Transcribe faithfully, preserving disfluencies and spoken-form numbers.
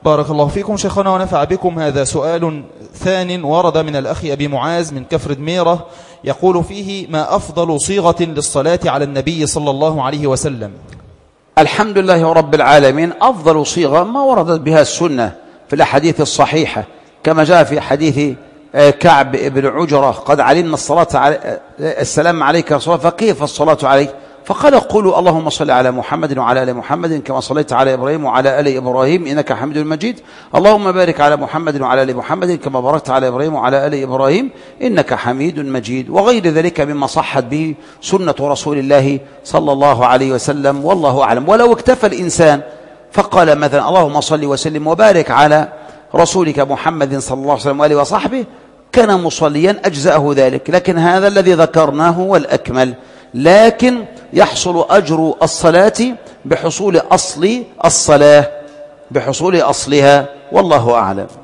بارك الله فيكم شيخنا ونفع بكم. هذا سؤال ثان ورد من الأخ أبي معاذ من كفر دميرة، يقول فيه: ما أفضل صيغة للصلاة على النبي صلى الله عليه وسلم؟ الحمد لله رب العالمين. أفضل صيغة ما وردت بها السنة في الأحاديث الصحيحة، كما جاء في حديث كعب بن عجرة: قد علمنا الصلاة علي السلام عليك يا رسول الله، فكيف الصلاة عليك؟ فقال: قولوا اللهم صل على محمد وعلى آل محمد كما صليت على إبراهيم وعلى آل إبراهيم إنك حميد مجيد، اللهم بارك على محمد وعلى آل محمد كما باركت على إبراهيم وعلى آل إبراهيم إنك حميد مجيد، وغير ذلك مما صحت به سنة رسول الله صلى الله عليه وسلم، والله أعلم. ولو اكتفى الإنسان فقال مثلا: اللهم صل وسلم وبارك على رسولك محمد صلى الله عليه وسلم وآله وصحبه، كان مصليا أجزأه ذلك. لكن هذا الذي ذكرناه هو الأكمل، لكن يحصل أجر الصلاة بحصول أصل الصلاة، بحصول أصلها، والله أعلم.